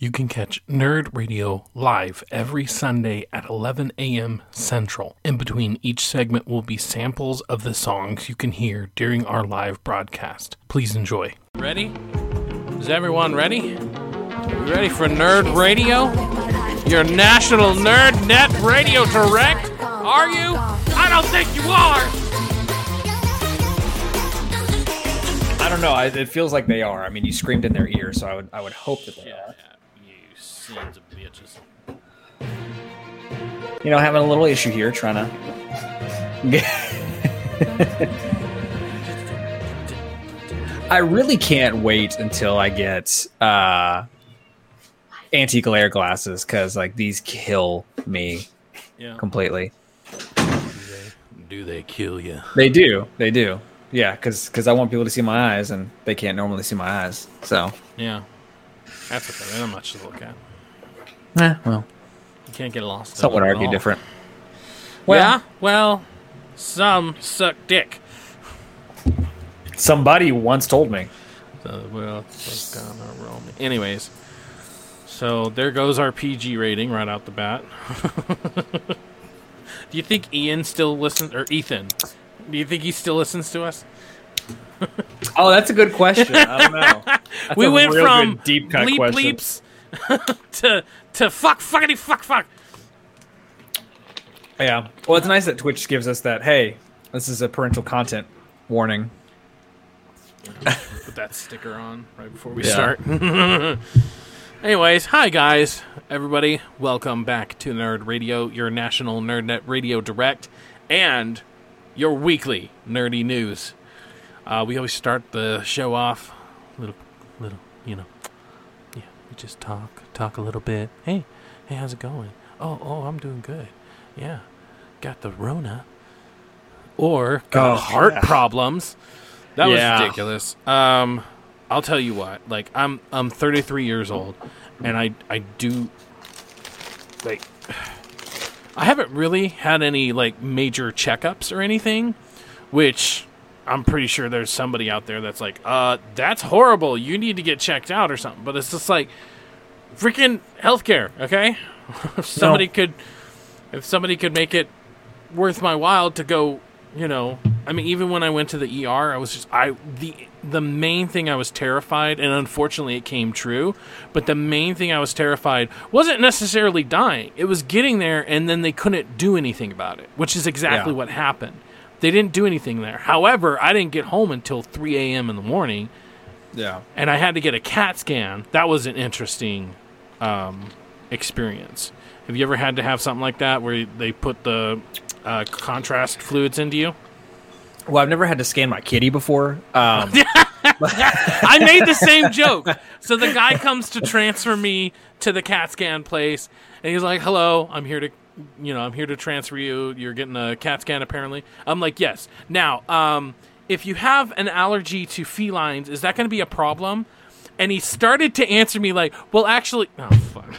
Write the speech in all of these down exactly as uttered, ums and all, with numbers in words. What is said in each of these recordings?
You can catch Nerd Radio live every Sunday at eleven a.m. Central. In between each segment will be samples of the songs you can hear during our live broadcast. Please enjoy. Ready? Is everyone ready? Are we ready for Nerd Radio? Your national Nerd Net Radio Direct? Are you? I don't think you are! I don't know. I, it feels like they are. I mean, you screamed in their ear, so I would I would hope that they Yeah, are. you sons of bitches. You know, having a little issue here, trying to get... I really can't wait until I get uh, anti-glare glasses, because like these kill me Yeah. completely. Do they, do they kill you? They do. They do. Yeah, because I want people to see my eyes, and they can't normally see my eyes. So, Yeah. That's okay. They're not much to look at. eh, well, You can't get lost. some in would it at argue all. different. Well, yeah, well, some suck dick. Somebody once told me. So, well, it's gonna roll me. Anyways, so there goes our P G rating right out the bat. Do you think Ian still listens, or Ethan? Do you think he still listens to us? Oh, that's a good question. I don't know. That's We a went real from good, deep cut bleep question. bleeps to to fuck fuckity fuck fuck. Yeah. Well, it's nice that Twitch gives us that. Hey, this is a parental content warning. Put that sticker on right before we Yeah. start. Anyways, hi guys, everybody. Welcome back to Nerd Radio, your national NerdNet Radio Direct, and your weekly nerdy news. Uh, we always start the show off little, little, you know, yeah. We just talk, talk a little bit. Hey, hey, how's it going? Oh, oh, I'm doing good. Yeah, got the Rona, or got Oh, heart yeah. problems. That Yeah. was ridiculous. Um, I'll tell you what. Like, I'm I'm thirty-three years old, and I I do like I haven't really had any like major checkups or anything, which I'm pretty sure there's somebody out there that's like, uh, that's horrible. You need to get checked out or something. But it's just like freaking healthcare, okay? If somebody No. could, if somebody could make it worth my while to go, you know, I mean, even when I went to the E R, I was just, I, the, the main thing I was terrified, and unfortunately it came true, but the main thing I was terrified wasn't necessarily dying. It was getting there, and then they couldn't do anything about it, which is exactly Yeah. what happened. They didn't do anything there. However, I didn't get home until three a.m. in the morning, Yeah. and I had to get a CAT scan. That was an interesting um, experience. Have you ever had to have something like that where they put the uh, contrast fluids into you? Well, I've never had to scan my kitty before. Um, I made the same joke. So the guy comes to transfer me to the CAT scan place, and he's like, "Hello, I'm here to, you know, I'm here to transfer you. You're getting a CAT scan, apparently." I'm like, "Yes." Now, um, if you have an allergy to felines, is that going to be a problem? And he started to answer me like, "Well, actually, oh fuck,"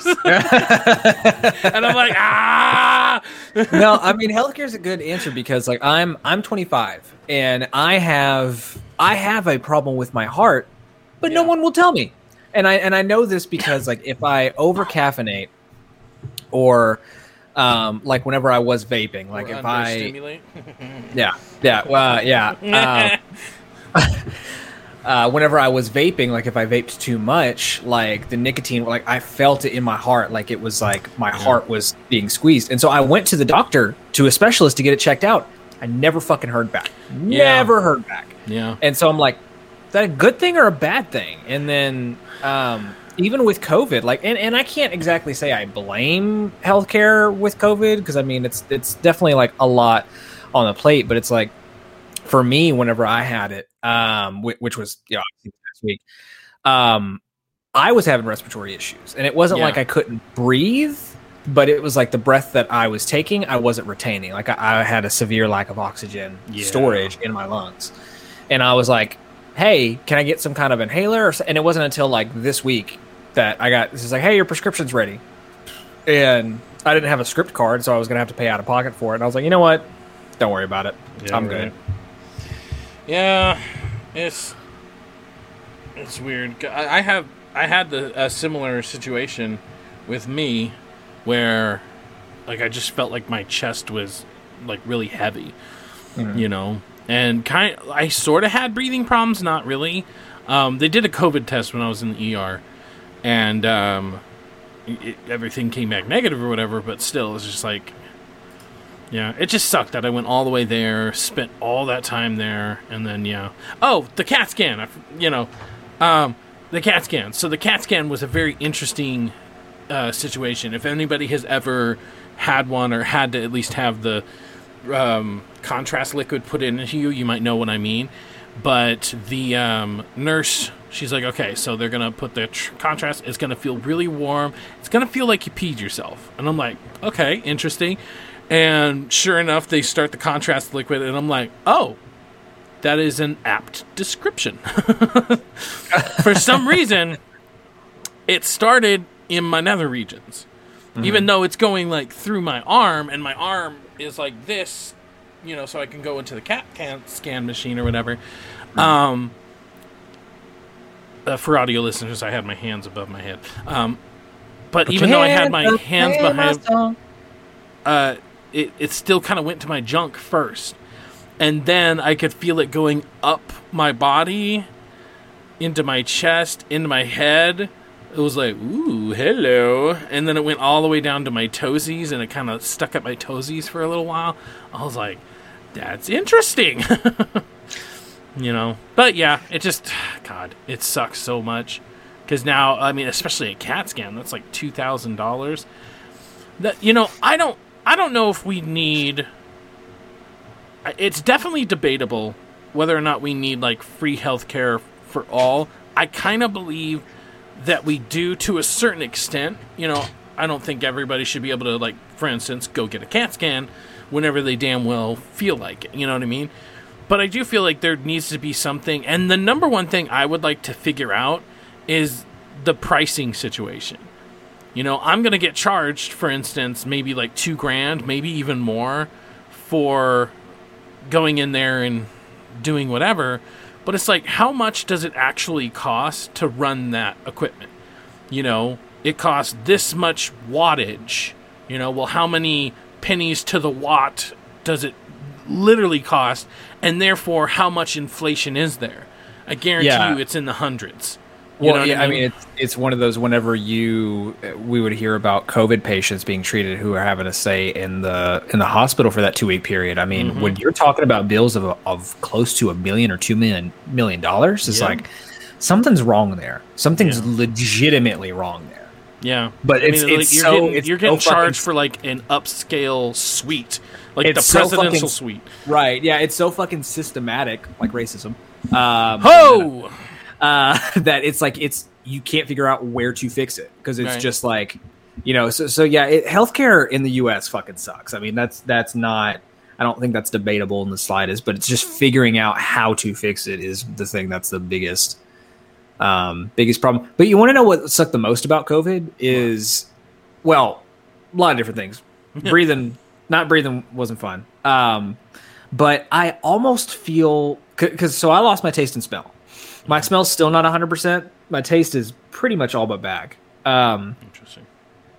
and I'm like, "Ah." no, I mean healthcare is a good answer because like I'm I'm twenty-five and I have I have a problem with my heart, but no Yeah. one will tell me. And I and I know this because like if I over caffeinate or um like whenever I was vaping, like Or if I understimulate. yeah yeah well yeah uh, uh, whenever I was vaping, like if I vaped too much, like the nicotine, like I felt it in my heart, like it was like my heart was being squeezed. And so I went to the doctor, to a specialist to get it checked out. I never fucking heard back. Yeah. Never heard back. Yeah. And so I'm like, is that a good thing or a bad thing? And then um, even with COVID, like, and, and I can't exactly say I blame healthcare with COVID because I mean it's it's definitely like a lot on the plate, but it's like for me, whenever I had it, um, which, which was you know last week, um, I was having respiratory issues, and it wasn't Yeah. like I couldn't breathe, but it was like the breath that I was taking, I wasn't retaining. Like I, I had a severe lack of oxygen Yeah. storage in my lungs, and I was like, "Hey, can I get some kind of inhaler?" Or so- And it wasn't until like this week that I got this is like, "Hey, your prescription's ready," and I didn't have a script card, so I was gonna have to pay out of pocket for it. And I was like, "You know what? Don't worry about it. Yeah, I'm right. good." Yeah, it's it's weird. I I have I had the, a similar situation with me where, like, I just felt like my chest was, like, really heavy, mm-hmm. you know? And kind of, I sort of had breathing problems, not really. Um, they did a COVID test when I was in the E R, and um, it, everything came back negative or whatever, but still, it was just like, yeah, it just sucked that I went all the way there, spent all that time there, and then, yeah. Oh, the CAT scan, I, you know, um, the CAT scan. So the CAT scan was a very interesting uh, situation. If anybody has ever had one or had to at least have the um, contrast liquid put into you, you might know what I mean. But the um, nurse, she's like, okay, so they're going to put the tr- contrast. It's going to feel really warm. It's going to feel like you peed yourself. And I'm like, okay, interesting. And sure enough, they start the contrast liquid, and I'm like, oh, that is an apt description. For some reason, it started in my nether regions. Mm-hmm. Even though it's going, like, through my arm, and my arm is like this, you know, so I can go into the CAT scan machine or whatever. Mm-hmm. Um, uh, for audio listeners, I had my hands above my head. Um, but Put even though I had my hands behind... Uh, it, it still kind of went to my junk first. And then I could feel it going up my body, into my chest, into my head. It was like, ooh, hello. And then it went all the way down to my toesies, and it kind of stuck at my toesies for a little while. I was like, that's interesting. You know? But yeah, it just, God, it sucks so much. Because now, I mean, especially a CAT scan, that's like two thousand dollars. That, you know, I don't, I don't know if we need... It's definitely debatable whether or not we need, like, free healthcare for all. I kind of believe that we do to a certain extent. You know, I don't think everybody should be able to, like, for instance, go get a CAT scan whenever they damn well feel like it. You know what I mean? But I do feel like there needs to be something. And the number one thing I would like to figure out is the pricing situation. You know, I'm going to get charged, for instance, maybe like two grand, maybe even more for going in there and doing whatever. But it's like, how much does it actually cost to run that equipment? You know, it costs this much wattage. You know, well, how many pennies to the watt does it literally cost? And therefore, how much inflation is there? I guarantee yeah. you it's in the hundreds. You well, yeah, I mean, I mean it's, it's one of those whenever you, we would hear about COVID patients being treated who are having to stay in the in the hospital for that two-week period. I mean, mm-hmm. when you're talking about bills of of close to a million or two million, million dollars, it's yeah. like, something's wrong there. Something's yeah. legitimately wrong there. Yeah. But I it's, mean, it's you're so... Getting, it's you're getting so charged fucking, for, like, an upscale suite. Like, it's the so presidential fucking, suite. Right, yeah, it's so fucking systematic, like racism. Um, Ho! Uh, that it's like it's you can't figure out where to fix it because it's right. just like, you know, so so yeah, it, healthcare in the U S fucking sucks. I mean, that's that's not. I don't think that's debatable in the slightest. But it's just figuring out how to fix it is the thing that's the biggest, um, biggest problem. But you want to know what sucked the most about COVID is, well, a lot of different things. breathing, not breathing wasn't fun. Um, but I almost feel because so I lost my taste and smell. My smell's still not one hundred percent. My taste is pretty much all but back. Um, Interesting.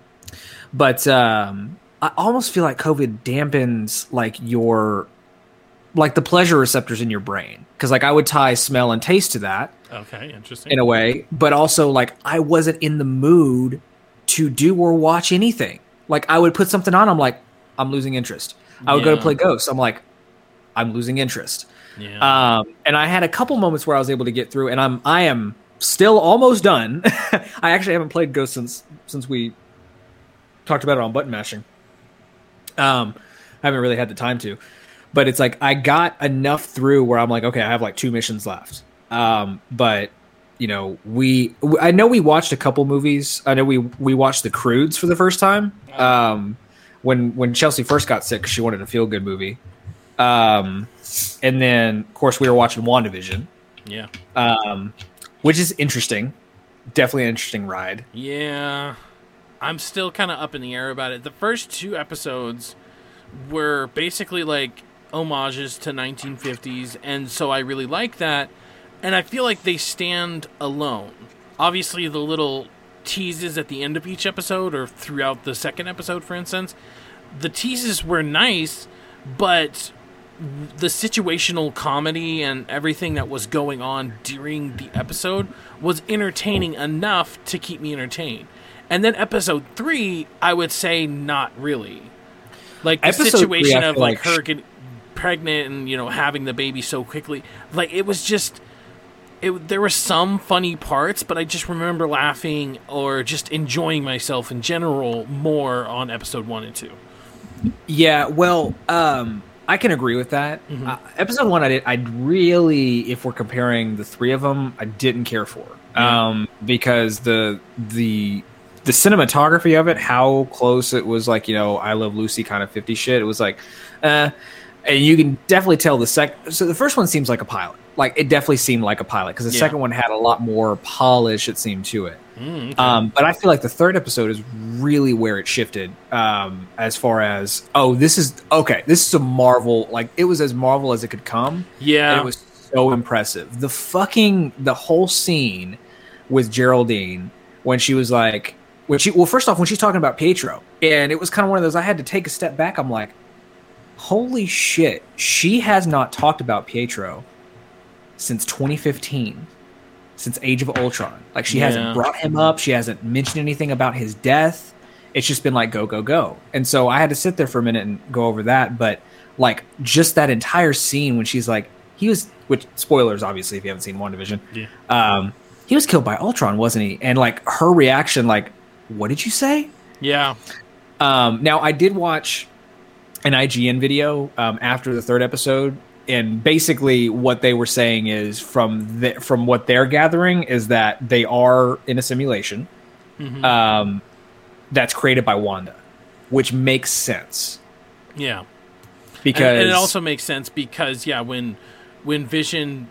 But um, I almost feel like COVID dampens like your, like the pleasure receptors in your brain. Because like I would tie smell and taste to that. Okay, interesting. In a way. But also like I wasn't in the mood to do or watch anything. Like I would put something on. I'm like, I'm losing interest. I would yeah. go to play Ghosts. I'm like, I'm losing interest. Yeah. Um, and I had a couple moments where I was able to get through, and I'm I am still almost done. I actually haven't played Ghost since since we talked about it on Button Mashing. Um, I haven't really had the time to, but it's like I got enough through where I'm like, okay, I have like two missions left. Um, but you know, we I know we watched a couple movies. I know we we watched The Croods for the first time. Um, when when Chelsea first got sick, she wanted a feel good movie. Um, and then of course we were watching WandaVision. Yeah. Um, which is interesting. Definitely an interesting ride. Yeah. I'm still kind of up in the air about it. The first two episodes were basically like homages to nineteen fifties, and so I really like that. And I feel like they stand alone. obviously the little teases at the end of each episode or throughout the second episode, for instance, the teases were nice, but the situational comedy and everything that was going on during the episode was entertaining enough to keep me entertained. And then episode three, I would say not really. Like the Episode situation three, of like, like her getting pregnant and, you know, having the baby so quickly. Like it was just... It, there were some funny parts, but I just remember laughing or just enjoying myself in general more on episode one and two. Yeah, well, um, I can agree with that. Mm-hmm. Uh, episode one, I did. I really, if we're comparing the three of them, I didn't care for Yeah. um, because the the the cinematography of it, how close it was, like, you know, I Love Lucy kind of fifty shit. It was like, uh, and you can definitely tell the second. So the first one seems like a pilot. Like, it definitely seemed like a pilot because the Yeah. second one had a lot more polish, it seemed, to it. Mm, okay. Um, but I feel like the third episode is really where it shifted um, as far as, oh, this is, okay, this is a Marvel. Like, it was as Marvel as it could come. yeah. And it was so impressive. The fucking, the whole scene with Geraldine when she was like, when she, well, first off, when she's talking about Pietro, and it was kind of one of those, I had to take a step back. I'm like, holy shit, she has not talked about Pietro since twenty fifteen, since Age of Ultron. Like, she Yeah. hasn't brought him up. She hasn't mentioned anything about his death. It's just been like, go, go, go. And so I had to sit there for a minute and go over that. But like, just that entire scene when she's like, he was, which spoilers, obviously, if you haven't seen WandaVision, Yeah. um, he was killed by Ultron, wasn't he? And like, her reaction, like, what did you say? Yeah. Um, now, I did watch an I G N video um, after the third episode, and basically what they were saying is from the, from what they're gathering is that they are in a simulation Mhm. um, that's created by Wanda, which makes sense Yeah. because and, and it also makes sense because yeah, when when Vision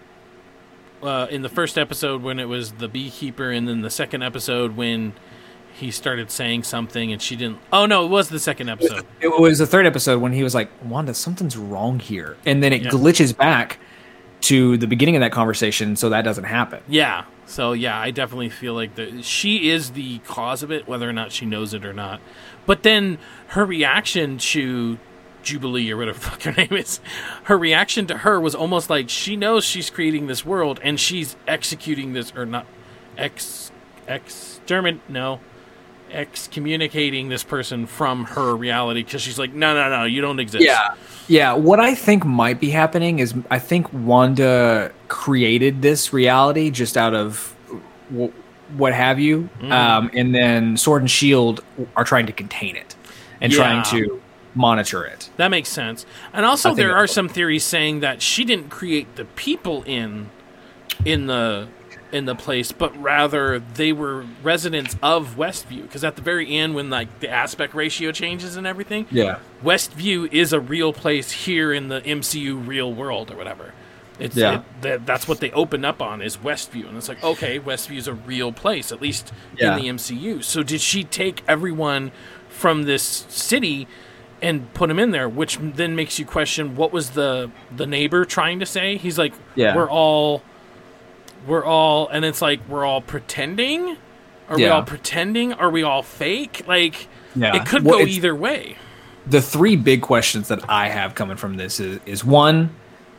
uh, in the first episode when it was the beekeeper, and then the second episode when he started saying something and she didn't. Oh no, it was the second episode. it was the third episode when he was like, Wanda, something's wrong here, and then it Yeah. glitches back to the beginning of that conversation, so that doesn't happen. Yeah. So yeah, I definitely feel like the, she is the cause of it, whether or not she knows it or not. But then her reaction to Jubilee or whatever the fuck her name is, her reaction to her was almost like she knows she's creating this world and she's executing this or not ex extermin no excommunicating this person from her reality because she's like, no, no, no, you don't exist. Yeah. Yeah. What I think might be happening is I think Wanda created this reality just out of w- what have you. Mm. Um, and then Sword and Shield are trying to contain it and Yeah. trying to monitor it. That makes sense. And also I think there that- are some theories saying that she didn't create the people in in the in the place, but rather they were residents of Westview, because at the very end when like the aspect ratio changes and everything, Yeah. Westview is a real place here in the M C U real world or whatever. It's Yeah. it, that, that's what they open up on is Westview, and it's like, okay, Westview's a real place, at least Yeah. in the M C U. So did she take everyone from this city and put them in there, which then makes you question what was the the neighbor trying to say? He's like, Yeah. we're all we're all, and it's like, we're all pretending? Are we Yeah. all pretending? Are we all fake? Like, Yeah. it could Well, go it's- either way. The three big questions that I have coming from this is, is one,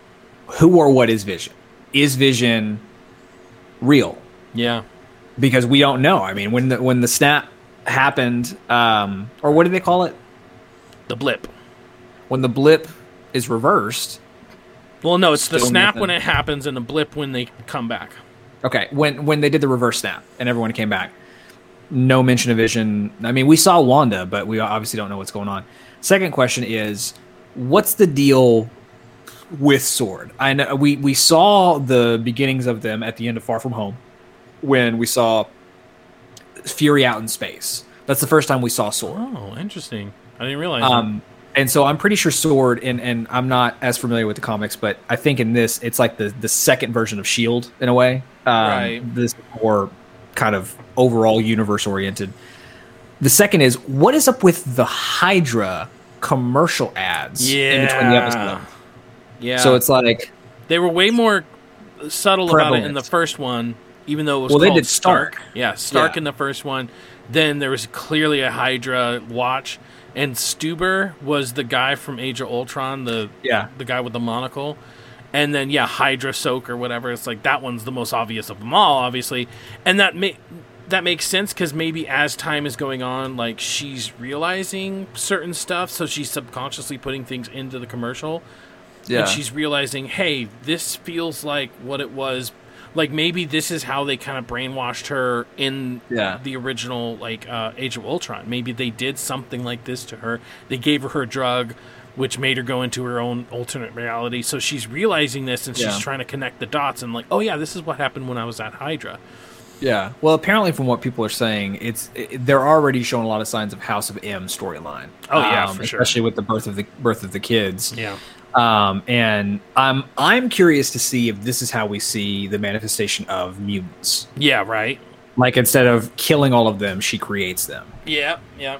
who or what is Vision? Is Vision real? Yeah. Because we don't know. I mean, when the when the snap happened, um, or what do they call it? The blip. When the blip is reversed. Well, no, it's the Still snap nothing. when it happens and the blip when they come back. Okay, when when they did the reverse snap and everyone came back, no mention of Vision. I mean, we saw Wanda, but we obviously don't know what's going on. Second question is, what's the deal with Sword? I know we we saw the beginnings of them at the end of Far From Home, when we saw Fury out in space. That's the first time we saw Sword. Oh, interesting. I didn't realize Um, and so I'm pretty sure Sword, and, and I'm not as familiar with the comics, but I think in this, it's like the, the second version of S H I E L D in a way. Um, Right. This is more kind of overall universe oriented. The second is, what is up with the Hydra commercial ads that. Yeah. in between the episodes? Yeah. So it's like, they were way more subtle about it in Prevalent. the first one, even though it was Well, they called did Stark. Yeah, Stark Yeah. in the first one. Then there was clearly a Hydra watch, and Stuber was the guy from Age of Ultron, the Yeah. the guy with the monocle. And then yeah, Hydra Soak or whatever. It's like that one's the most obvious of them all, obviously, and that may. That makes sense because maybe as time is going on, like she's realizing certain stuff, so she's subconsciously putting things into the commercial. Yeah. And she's realizing, hey, this feels like what it was. Like maybe this is how they kind of brainwashed her in Yeah. the original like uh, Age of Ultron. Maybe they did something like this to her. They gave her her drug, which made her go into her own alternate reality. So she's realizing this, and she's Yeah. trying to connect the dots. And like, oh yeah, this is what happened when I was at Hydra. Yeah. Well, apparently, from what people are saying, it's it, they're already showing a lot of signs of House of M storyline. Oh yeah, um, for sure. Especially with the birth of the birth of the kids. Yeah. Um, and I'm I'm curious to see if this is how we see the manifestation of mutants. Yeah. Right. Like instead of killing all of them, she creates them. Yeah. Yeah.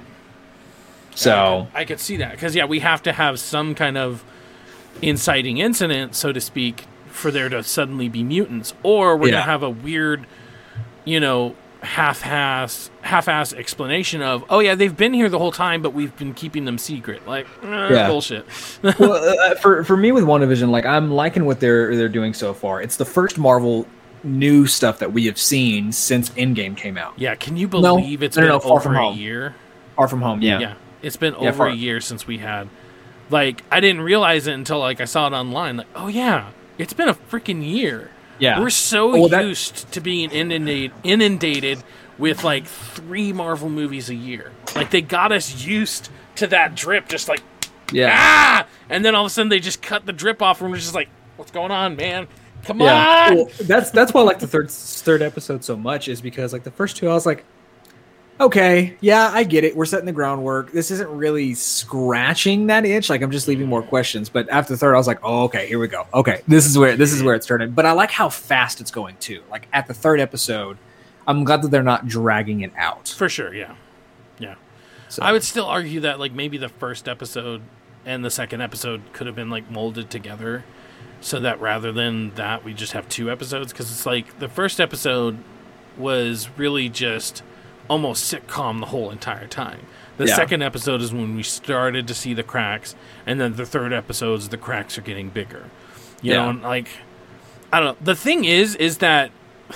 So I could, I could see that because yeah, we have to have some kind of inciting incident, so to speak, for there to suddenly be mutants, or we're Yeah. gonna have a weird, you know, half-ass, half-ass explanation of, oh yeah, they've been here the whole time, but we've been keeping them secret. Like, eh, Yeah. bullshit. well, uh, for for me with WandaVision, like I'm liking what they're they're doing so far. It's the first Marvel new stuff that we have seen since Endgame came out. Yeah, can you No, believe it's no, been no, Far over From a Home. year? Far From Home, yeah. Yeah, it's been Yeah, over far- a year since we had. Like, I didn't realize it until like I saw it online. Like, oh yeah, it's been a freaking year. Yeah. We're so Well, that- used to being inundated, inundated with like three Marvel movies a year. Like they got us used to that drip, just like Yeah. ah, and then all of a sudden they just cut the drip off, and we're just like, what's going on, man? Come Yeah, on! well, that's that's why I like the third third episode so much, is because like the first two I was like, okay, yeah, I get it. We're setting the groundwork. This isn't really scratching that itch. Like I'm just leaving more questions. But after the third, I was like, oh, okay, here we go. Okay, this is where this is where it's turning. But I like how fast it's going too. Like at the third episode, I'm glad that they're not dragging it out. For sure, yeah, yeah. So, I would still argue that like maybe the first episode and the second episode could have been like molded together, so that rather than that we just have two episodes, because it's like the first episode was really just almost sitcom the whole entire time. The Yeah. second episode is when we started to see the cracks, and then the third episode is the cracks are getting bigger. You Yeah. know, and like I don't know. The thing is, is that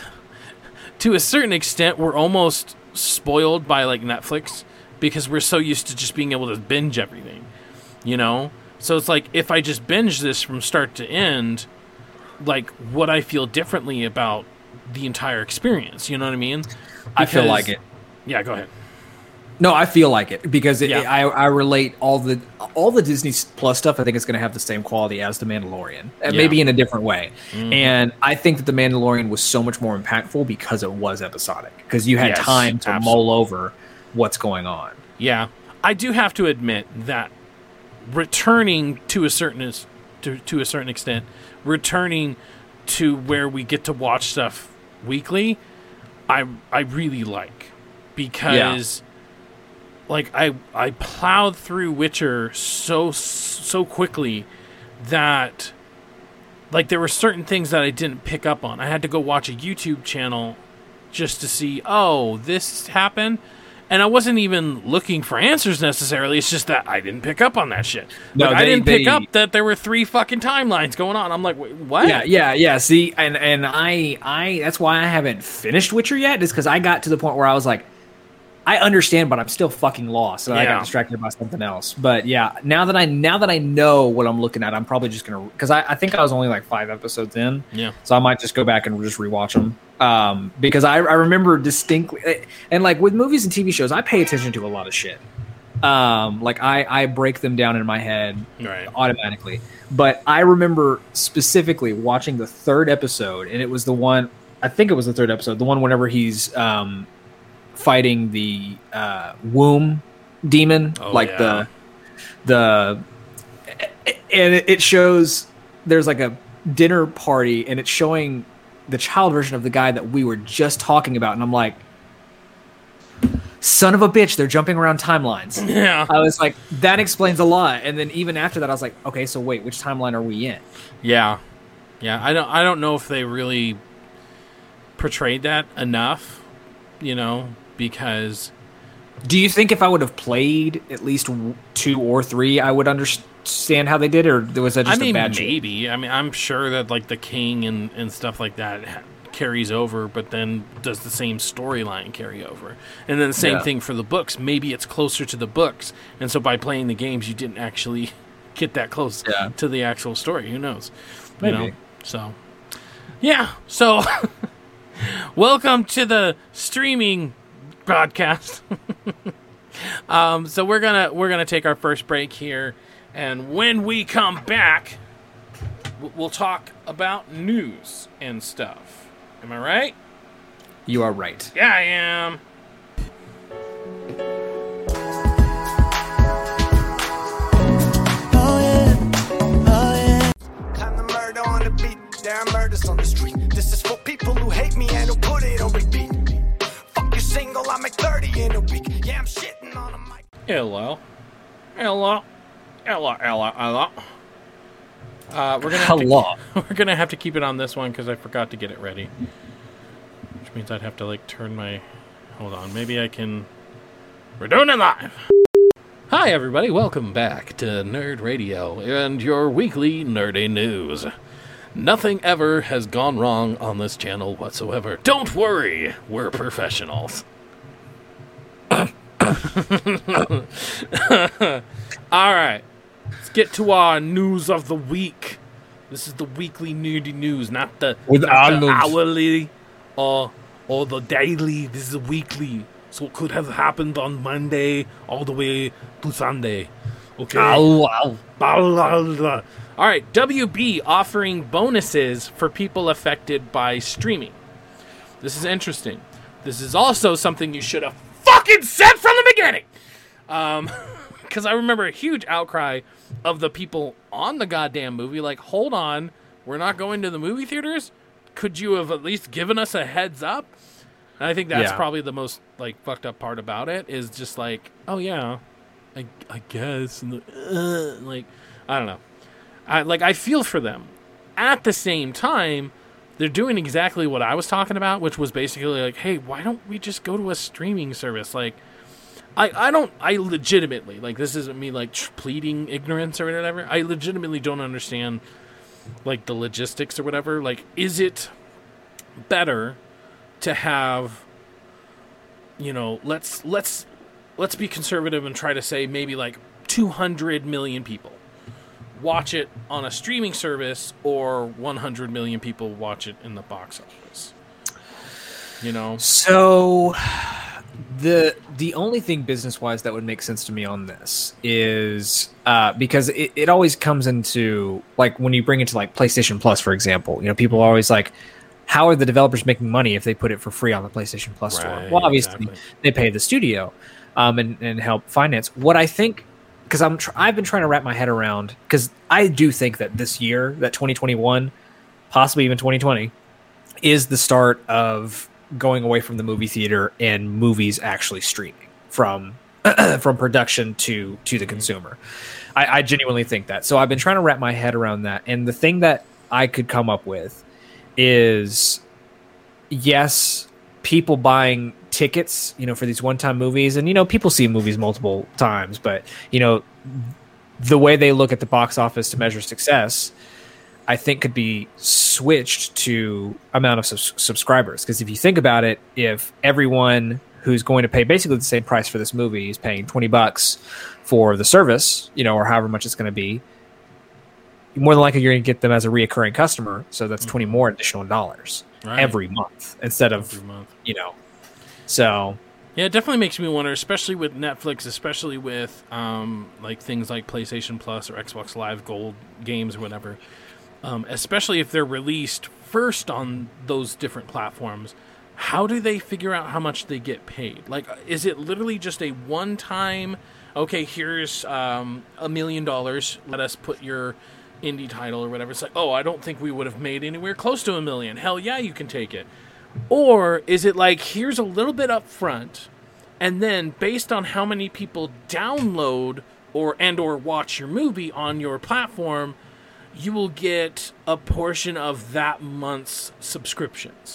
to a certain extent we're almost spoiled by like Netflix because we're so used to just being able to binge everything. You know? So it's like if I just binge this from start to end, like would I feel differently about the entire experience? You know what I mean? I feel Because- like it. Yeah, go ahead. No, I feel like it because it, Yeah. I I relate all the all the Disney Plus stuff. I think it's going to have the same quality as The Mandalorian, and Yeah. maybe in a different way. Mhm. And I think that The Mandalorian was so much more impactful because it was episodic. Because you had Yes, time to absolutely. mull over what's going on. Yeah, I do have to admit that returning to a certain is- to to a certain extent, returning to where we get to watch stuff weekly, I I really like because like I I plowed through Witcher so so quickly that like there were certain things that I didn't pick up on. I had to go watch a YouTube channel just to see, oh, this happened. And I wasn't even looking for answers necessarily. It's just that I didn't pick up on that shit. No, Like, I they- didn't pick they- up that there were three fucking timelines going on. I'm like, wait, what? Yeah, yeah, yeah. See, and and I I that's why I haven't finished Witcher yet. Is because I got to the point where I was like, I understand, but I'm still fucking lost, and I Yeah. got distracted by something else. But yeah, now that I now that I know what I'm looking at, I'm probably just gonna because I, I think I was only like five episodes in, Yeah. so I might just go back and just rewatch them. Um, because I, I remember distinctly, and like with movies and T V shows, I pay attention to a lot of shit. Um, like I I break them down in my head Right. automatically. But I remember specifically watching the third episode, and it was the one, I think it was the third episode, the one whenever he's um, fighting the uh, womb demon, Oh, like yeah. the the, and it it shows there's like a dinner party, and it's showing the child version of the guy that we were just talking about, and I'm like, son of a bitch, they're jumping around timelines. Yeah. I was like, that explains a lot. And then even after that, I was like, okay, so wait, which timeline are we in? Yeah. Yeah. I don't I don't know if they really portrayed that enough, you know, because... Do you think if I would have played at least two or three, I would understand how they did, or was that just I mean, a bad maybe. I mean, I'm sure that like the king and, and stuff like that carries over, but then does the same storyline carry over? And then the same Yeah. thing for the books. Maybe it's closer to the books, and so by playing the games, you didn't actually get that close Yeah. to the actual story. Who knows? Maybe. You know? So, yeah. So, welcome to the streaming broadcast. um, so we're gonna we're gonna take our first break here, and when we come back, w- we'll talk about news and stuff. Am I right? You are right. Yeah, I am. Oh yeah, oh yeah. Time to murder on the beat. There are murders on the street. This is for people who hate me and who put it on repeat. Fuck you single, I make thirty in a week. Yeah, I'm shitting on a mic. Hello, hello, hello, hello, hello. Uh, we're gonna have Hello. To, we're gonna have to keep it on this one because I forgot to get it ready, which means I'd have to like turn my. Hold on, maybe I can. We're doing it live. Hi, everybody. Welcome back to Nerd Radio and your weekly nerdy news. Nothing ever has gone wrong on this channel whatsoever. Don't worry, we're professionals. All right, let's get to our news of the week. This is the weekly nerdy news, not the, With not our the news. hourly or or the daily. This is a weekly, so it could have happened on Monday all the way to Sunday. Okay. Ow, ow. Blah, blah, blah. All right, W B offering bonuses for people affected by streaming. This is interesting. This is also something you should have fucking said from the beginning. Um, because I remember a huge outcry of the people on the goddamn movie. Like, hold on, we're not going to the movie theaters? Could you have at least given us a heads up? And I think that's Yeah. probably the most, like, fucked up part about it is just like, oh, yeah, I, I guess. And the, uh, like, I don't know. I, like, I feel for them. At the same time, they're doing exactly what I was talking about, which was basically like, hey, why don't we just go to a streaming service? Like, I, I don't, I legitimately, like, this isn't me, like, tr- pleading ignorance or whatever. I legitimately don't understand, like, the logistics or whatever. Like, is it better to have, you know, let's, let's, let's be conservative and try to say maybe, like, two hundred million people watch it on a streaming service, or one hundred million people watch it in the box office. You know? So the the only thing business wise that would make sense to me on this is uh, because it, it always comes into like when you bring it to like PlayStation Plus, for example. You know, people are always like, how are the developers making money if they put it for free on the PlayStation Plus store? Right, Well, obviously exactly. they pay the studio um, and and help finance. What I think. Because I'm, tr- I've been trying to wrap my head around. Because I do think that this year, that twenty twenty-one, possibly even twenty twenty, is the start of going away from the movie theater and movies actually streaming from from production to to the consumer. I, I genuinely think that. So I've been trying to wrap my head around that. And the thing that I could come up with is, yes, people buying tickets, you know, for these one-time movies, and you know, people see movies multiple times, but you know, the way they look at the box office to measure success, I think could be switched to amount of subs- subscribers. Because if you think about it, if everyone who's going to pay basically the same price for this movie is paying twenty bucks for the service, you know, or however much it's going to be, more than likely you're going to get them as a reoccurring customer. So that's twenty more additional dollars Right. every month instead of, Every month. you know, so Yeah, it definitely makes me wonder, especially with Netflix, especially with um, like things like PlayStation Plus or Xbox Live Gold games or whatever. Um, especially if they're released first on those different platforms, how do they figure out how much they get paid? Like, is it literally just a one-time? Okay, here's um, a million dollars. Let us put your indie title or whatever. It's like, oh, I don't think we would have made anywhere close to a million. Hell yeah, you can take it. Or is it like, here's a little bit up front, and then based on how many people download or and or watch your movie on your platform, you will get a portion of that month's subscriptions.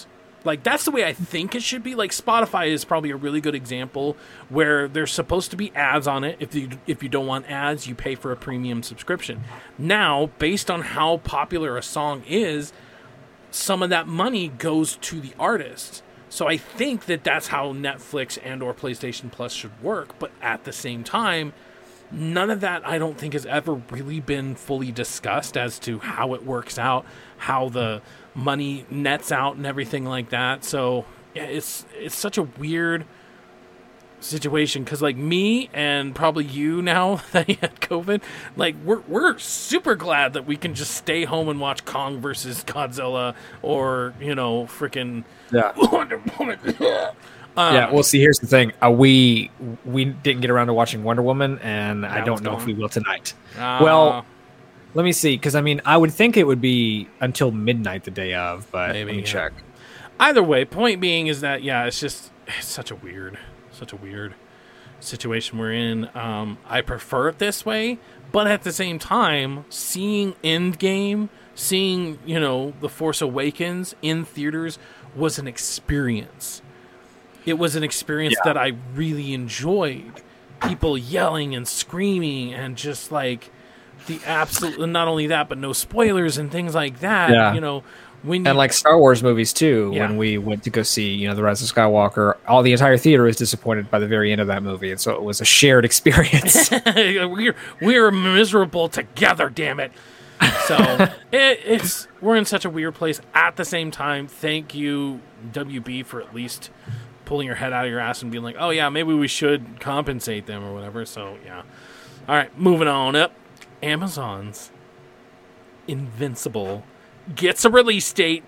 Like, that's the way I think it should be. Like, Spotify is probably a really good example where there's supposed to be ads on it. If you if you don't want ads, you pay for a premium subscription. Now, based on how popular a song is, some of that money goes to the artist. So I think that that's how Netflix and or PlayStation Plus should work. But at the same time, none of that, I don't think, has ever really been fully discussed as to how it works out, how the money nets out and everything like that. So yeah, it's it's such a weird situation because, like, me and probably you now that you had COVID, like, we're we're super glad that we can just stay home and watch Kong versus Godzilla or, you know, freaking Yeah. Wonder Woman. Um, yeah, well, see, here's the thing. Uh, we we didn't get around to watching Wonder Woman, and I That don't was know gone. if we will tonight. uh, Well, let me see, because, I mean, I would think it would be until midnight the day of, but Maybe, let me yeah. check. either way, point being is that, yeah, it's just it's such a weird, such a weird situation we're in. Um, I prefer it this way, but at the same time, seeing Endgame, seeing, you know, The Force Awakens in theaters was an experience. It was an experience Yeah. that I really enjoyed. People yelling and screaming and just like the absolute, not only that, but no spoilers and things like that. Yeah. You know, when you, And like Star Wars movies too, Yeah. when we went to go see, you know, The Rise of Skywalker, all the entire theater was disappointed by the very end of that movie, and so it was a shared experience. we're we're miserable together, damn it. So it, it's we're in such a weird place. At the same time, thank you, W B, for at least pulling your head out of your ass and being like, oh yeah, maybe we should compensate them or whatever. So yeah. All right, moving on up. Amazon's Invincible gets a release date.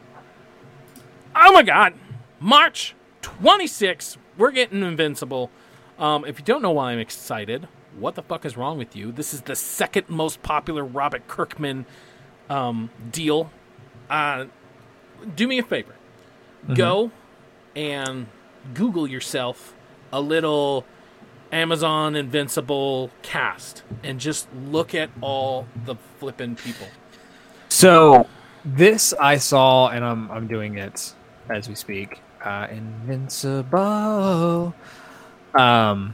Oh my god, March twenty-sixth. We're getting Invincible. Um, if you don't know why I'm excited, what the fuck is wrong with you? This is the second most popular Robert Kirkman um, deal. Uh, do me a favor. Mm-hmm. Go and Google yourself a little Amazon Invincible cast and just look at all the flippin' people. So this I saw, and I'm I'm doing it as we speak. Uh, Invincible. Um,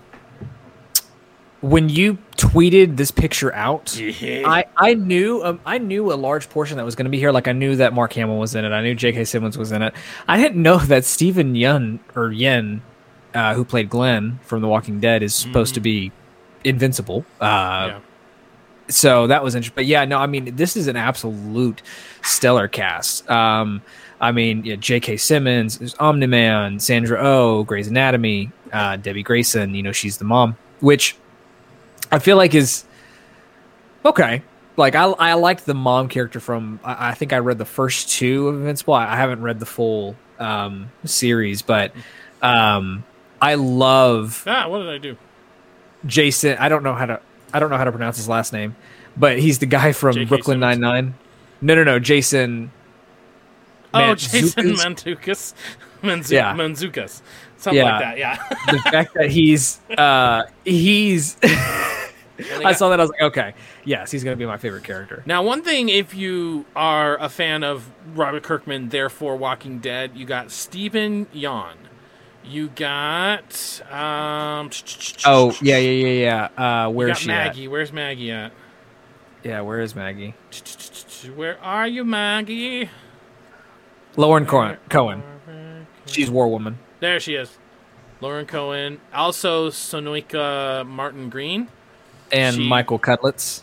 when you tweeted this picture out, Yeah. I I knew um, I knew a large portion that was going to be here. Like I knew that Mark Hamill was in it. I knew J K. Simmons was in it. I didn't know that Stephen Yeun or Yen, uh, who played Glenn from The Walking Dead, is supposed to be Invincible. Uh, yeah. So that was interesting. But yeah, no, I mean, this is an absolute stellar cast. Um, I mean, yeah, J K. Simmons, there's Omni-Man, Sandra Oh, Grey's Anatomy, uh, Debbie Grayson, you know, she's the mom, which I feel like is okay. Like, I I liked the mom character from, I, I think I read the first two of Invincible. I, I haven't read the full um, series, but um, I love Ah, what did I do? Jason. I don't know how to. I don't know how to pronounce his last name, but he's the guy from J K. Brooklyn Simmons. Nine-Nine. No, no, no, Jason. Oh, Jason Mantzoukas. Mantzoukas. Manzu- Yeah. Mantzoukas. Something Yeah. like that, yeah. The fact that he's uh, he's. I saw that. I was like, okay, yes, he's gonna be my favorite character. Now, one thing, if you are a fan of Robert Kirkman, therefore Walking Dead, you got Stephen Yeun. You got um. Oh yeah, yeah, yeah, yeah. Uh, You where's got she Maggie. Where's Maggie at? at? Yeah, where is Maggie? Where are you, Maggie? Lauren Cohen. Cohen. She's War Woman. There she is. Lauren Cohen. Also, Sonoika Martin Green. And She- Michael Cutlets.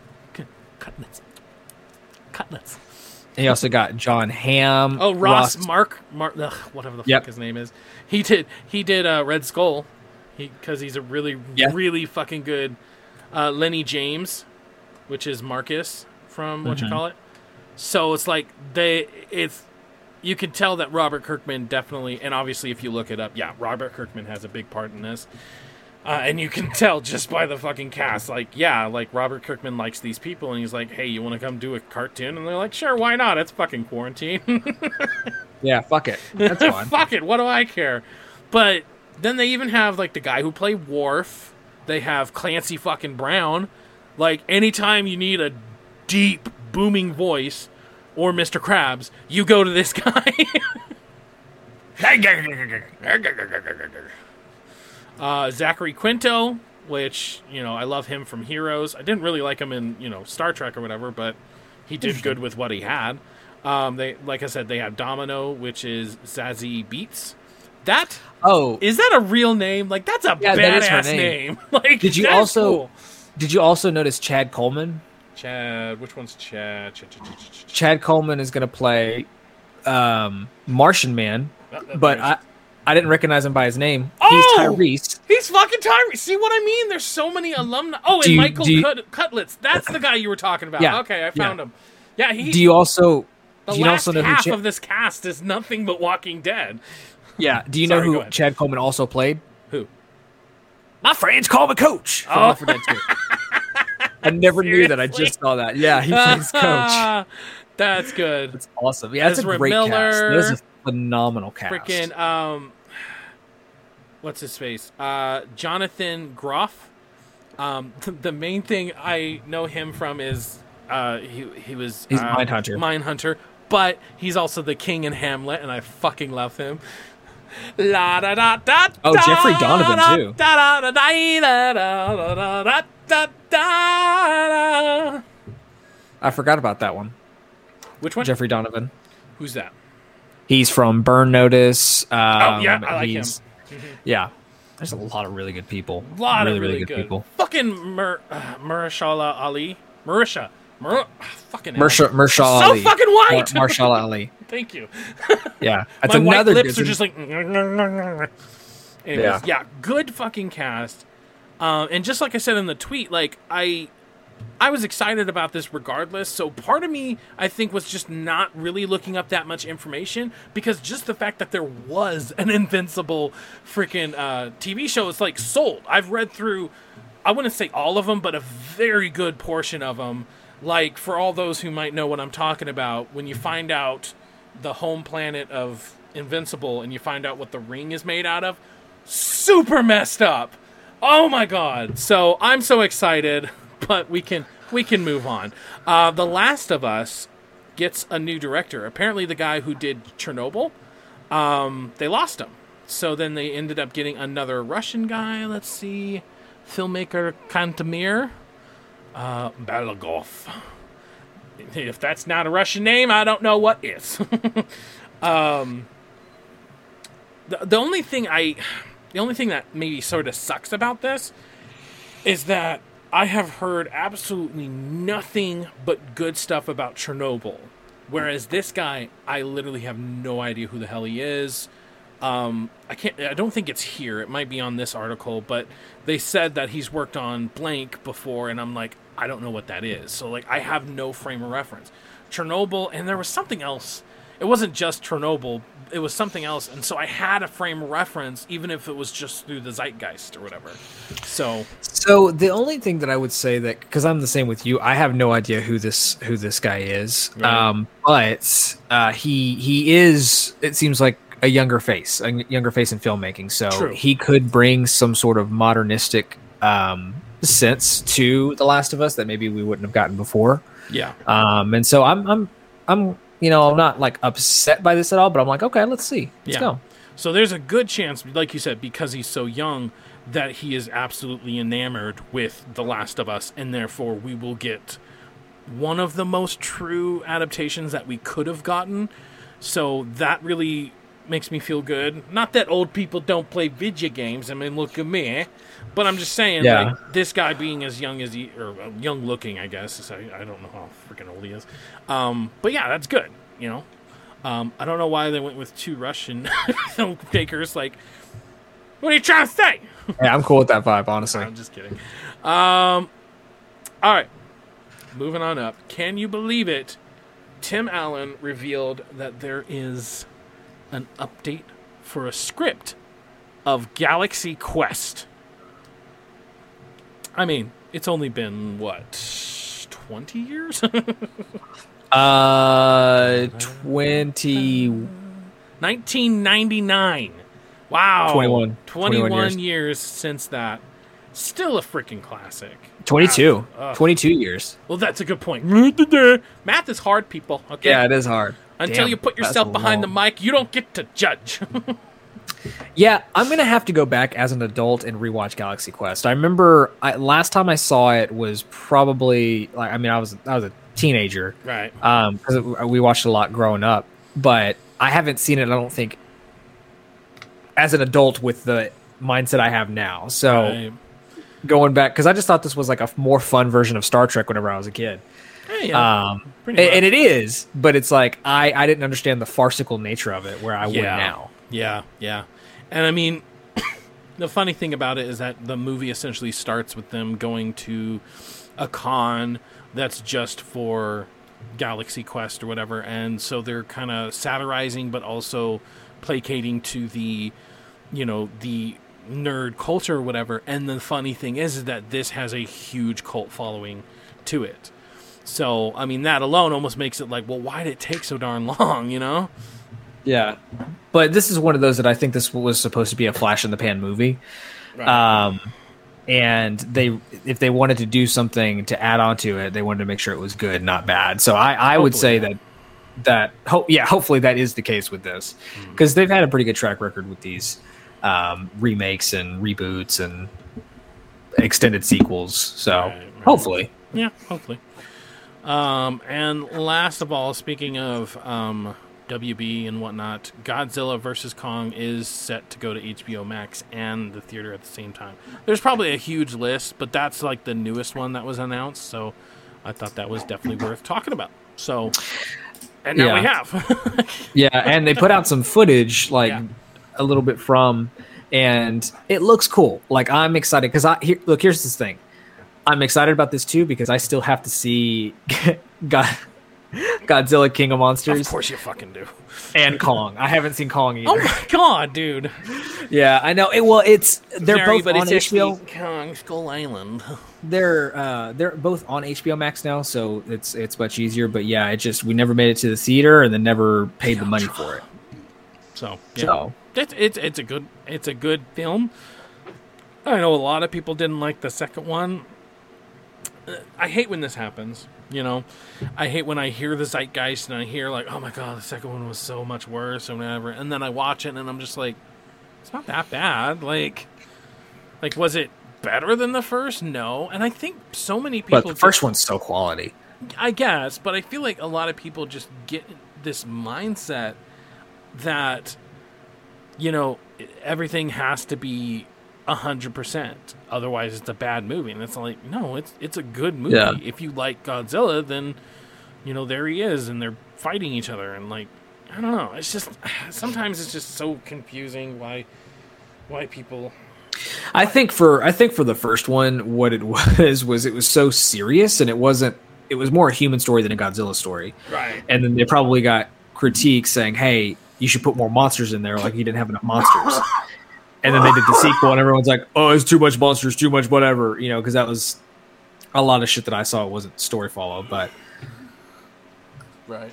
Cutlets. Cutlets. And you also got John Hamm. Oh, Ross, Mark, Mark, ugh, whatever the Yep. fuck his name is. He did. He did uh, Red Skull. He because he's a really, Yeah. really fucking good. Uh, Lenny James, which is Marcus from what you Mm-hmm. call it. So it's like they. It's you can tell that Robert Kirkman definitely, and obviously if you look it up, yeah, Robert Kirkman has a big part in this. Uh, and you can tell just by the fucking cast, like, yeah, like Robert Kirkman likes these people, and he's like, hey, you want to come do a cartoon? And they're like, sure, why not? It's fucking quarantine. Yeah, fuck it. That's fine. Fuck it, what do I care? But then they even have, like, the guy who played Worf. They have Clancy fucking Brown. Like, anytime you need a deep, booming voice, or Mister Krabs, you go to this guy. uh, Zachary Quinto, which, you know, I love him from Heroes. I didn't really like him in, you know, Star Trek or whatever, but he did good with what he had. Um, they, like I said, they have Domino, which is Zazie Beetz. That Oh, is that a real name? Like, that's a Yeah, that is her badass name. name. Like, did you that's also cool. did you also notice Chad Coleman? Chad? Which one's Chad? Chad, Chad, Chad, Chad, Chad. Chad Coleman is going to play um, Martian Man, Oh, that's but nice. I I didn't recognize him by his name. Oh! He's Tyrese. He's fucking Tyrese. See what I mean? There's so many alumni. Oh, Do and you- Michael do you- Cut- Cutlets. That's the guy you were talking about. Yeah, Okay, I yeah. found him. Yeah, he. Do you also the do you last also know who half Chad, of this cast is nothing but Walking Dead. Yeah, do you Sorry, know go who ahead. Chad Coleman also played? Who? My friends call me Coach. From Oh. Left four Dead two. I never knew that. I Seriously? just saw that. Yeah, he plays Coach. That's good. It's awesome. Yeah, it's a Ezra great cast. Miller. That is a phenomenal cast. Freaking um, what's his face? Uh, Jonathan Groff. Um, the main thing I know him from is uh, he he was He's uh, Mindhunter. Mindhunter, but he's also the king in Hamlet, and I fucking love him. La da da da. Oh, Jeffrey Donovan, da, too. Da da da da da da da da da da. I forgot about that one. Which one? Jeffrey Donovan. Who's that? He's from Burn Notice. Um, Oh, yeah, I like him. he's- Yeah, there's a lot of really good people. A lot really, of really, really good, people. Fucking Mer, uh, Mahershala Ali. Marisha. Mer, fucking hell. Mersha, Mershala So Ali. fucking white! Mar- Marshala Ali. Thank you. Yeah, that's My white another lips good are just like. Anyways, yeah. Yeah. good fucking cast. Um, and just like I said in the tweet, like I, I was excited about this regardless. So part of me, I think, was just not really looking up that much information because just the fact that there was an Invincible freaking uh, T V show is like sold. I've read through, I wouldn't say all of them, but a very good portion of them. Like, for all those who might know what I'm talking about, when you find out the home planet of Invincible and you find out what the ring is made out of, super messed up. Oh my god. So I'm so excited, but we can we can move on. Uh, The Last of Us gets a new director. Apparently the guy who did Chernobyl, um, they lost him. So then they ended up getting another Russian guy. Let's see. Filmmaker Kantemir. Uh, Balagov. If that's not a Russian name, I don't know what is. um, the, the only thing I, the only thing that maybe sort of sucks about this is that I have heard absolutely nothing but good stuff about Chernobyl. Whereas this guy, I literally have no idea who the hell he is. Um, I can't. I don't think it's here. It might be on this article, but they said that he's worked on blank before, and I'm like, I don't know what that is. So like, I have no frame of reference. Chernobyl, and there was something else. It wasn't just Chernobyl. It was something else, and so I had a frame of reference, even if it was just through the zeitgeist or whatever. So, So the only thing that I would say that, because I'm the same with you, I have no idea who this who this guy is. Right. Um, but uh, he he is. It seems like a younger face, a younger face in filmmaking. So True. he could bring some sort of modernistic um, sense to The Last of Us that maybe we wouldn't have gotten before. yeah. Um, and so I'm I'm I'm you know I'm not like upset by this at all, but I'm like, okay, let's see, let's Yeah. go. So there's a good chance, like you said, because he's so young, that he is absolutely enamored with The Last of Us, and therefore we will get one of the most true adaptations that we could have gotten. So that really makes me feel good. Not that old people don't play video games. I mean, look at me. But I'm just saying, Yeah. like, this guy being as young as he, or uh, young looking, I guess. So I, I don't know how freaking old he is. Um, but yeah, that's good, you know? Um, I don't know why they went with two Russian filmmakers. Like, what are you trying to say? Yeah, I'm cool with that vibe, honestly. I'm just kidding. Um, all right, moving on up. Can you believe it? Tim Allen revealed that there is an update for a script of Galaxy Quest. I mean, it's only been, what, twenty years? Uh, twenty. nineteen ninety-nine. Wow. twenty-one. twenty-one, twenty-one years. years since that. Still a freaking classic. twenty-two. Ugh. twenty-two years. Well, that's a good point. Math is hard, people. Okay. Yeah, it is hard. Until Damn, you put that's yourself behind the long. mic, you don't get to judge. Yeah, I'm gonna have to go back as an adult and rewatch Galaxy Quest. I remember I, last time I saw it was probably like I mean I was I was a teenager, Right. Um, because we watched a lot growing up, but I haven't seen it. I don't think as an adult with the mindset I have now. So Right. going back, because I just thought this was like a more fun version of Star Trek whenever I was a kid. Yeah, yeah. Um, Pretty and, much. and it is, but it's like I I didn't understand the farcical nature of it where I would yeah. now. Yeah, yeah. And I mean, the funny thing about it is that the movie essentially starts with them going to a con that's just for Galaxy Quest or whatever, and so they're kind of satirizing but also placating to the, you know, the nerd culture or whatever. And the funny thing is, is that this has a huge cult following to it. So, I mean, that alone almost makes it like, well, why did it take so darn long, you know? Yeah, but this is one of those that I think this was supposed to be a flash in the pan movie, Right. um, and they if they wanted to do something to add on to it, they wanted to make sure it was good, not bad. So I, I would say Hopefully, that that ho- yeah, hopefully that is the case with this because they've had a pretty good track record with these um, remakes and reboots and extended sequels. So Right, right. hopefully, Yeah, hopefully. Um, and last of all, speaking of um, W B and whatnot, Godzilla versus Kong is set to go to H B O Max and the theater at the same time. There's probably a huge list, but that's like the newest one that was announced, so I thought that was definitely worth talking about. So, and now we Yeah. have. yeah, and they put out some footage like Yeah. a little bit from, and it looks cool. Like I'm excited because I here, look. Here's this thing. I'm excited about this too because I still have to see God, Godzilla King of Of Monsters course you fucking do. and Kong. I haven't seen Kong either. Oh my god, dude. Yeah, I know. It, well, it's they're both Everybody on says H B O. Kong Skull Island. They're uh, they're both on H B O Max now, so it's it's much easier. But yeah, it just we never made it to the theater and then never paid the money for it. So, yeah. So It's it's it's a good it's a good film. I know a lot of people didn't like the second one. Uh, I hate when this happens. You know, I hate when I hear the zeitgeist and I hear like, oh my god, the second one was so much worse or whatever, and then I watch it and I'm just like, it's not that bad. Like, like was it better than the first? No, and I think so many people. but the first just- one's so quality. I guess, but I feel like a lot of people just get this mindset that, you know, everything has to be a hundred percent, otherwise it's a bad movie. And it's like, no, it's it's a good movie. Yeah. If you like Godzilla, then, you know, there he is, and they're fighting each other, and like, I don't know. It's just sometimes it's just so confusing why why people. I think for I think for the first one, what it was was it was so serious, and it wasn't. It was more a human story than a Godzilla story. Right. And then they probably got critiques saying, "Hey, you should put more monsters in there. Like you didn't have enough monsters." And then they did the sequel, and everyone's like, "Oh, it's too much monsters, too much whatever," you know, because that was a lot of shit that I saw. It wasn't story follow, but Right.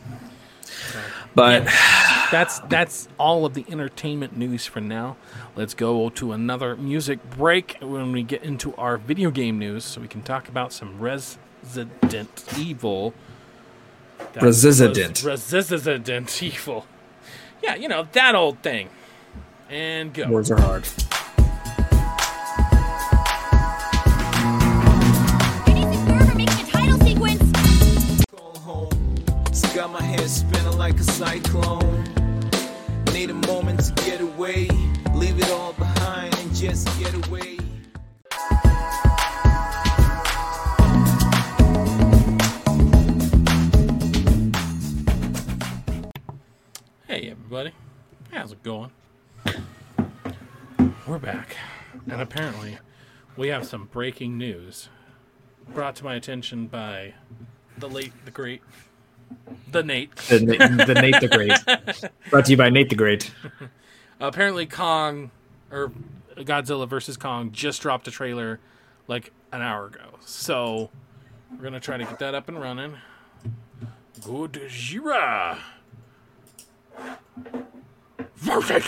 but That's that's all of the entertainment news for now. Let's go to another music break when we get into our video game news, so we can talk about some Resident Evil. That Resident. was Resident Evil. Yeah, you know that old thing. And go. words are hard. We're making a title sequence. Go home. Just got my head spinning like a cyclone. Need a moment to get away. Leave it all behind and just get away. Hey everybody, how's it going? We're back, and apparently we have some breaking news brought to my attention by the late, the great, the Nate. The, the Nate the Great. Brought to you by Nate the Great. Apparently Kong, or Godzilla versus Kong, just dropped a trailer like an hour ago. So we're going to try to get that up and running. Godzilla versus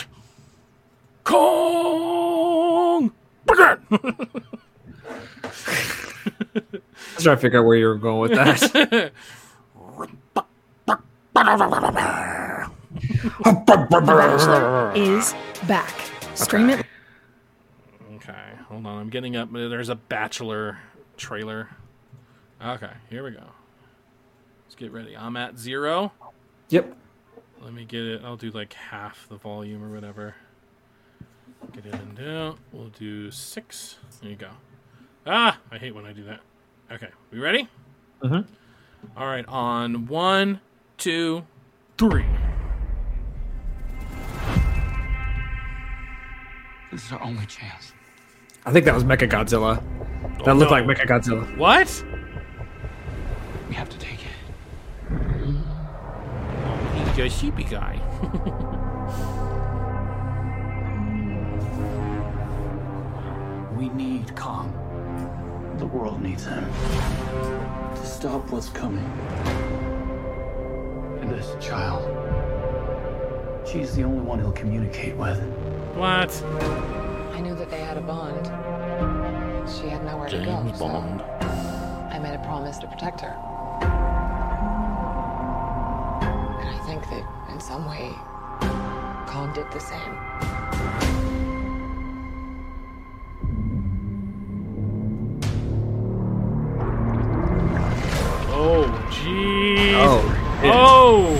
Kong! I was trying to figure out where you were going with that. Bachelor is back. Stream it. Okay, hold on. I'm getting up. There's a Bachelor trailer. Okay, here we go. Let's get ready. I'm at zero. Yep. Let me get it. I'll do like half the volume or whatever. Get it in down. We'll do six. There you go. Ah, I hate when I do that. Okay, we ready? Mm-hmm. All right, on one, two, three. This is our only chance. I think that was Mechagodzilla. That Oh, looked no. like Mechagodzilla. What? We have to take it. He's a sheepy guy. We need Kong. The world needs him to stop what's coming. And this child, she's the only one he'll communicate with. What? I knew that they had a bond. She had nowhere to go. James so Bond. I made a promise to protect her. And I think that in some way, Kong did the same. Oh, jeez. Oh. Oh.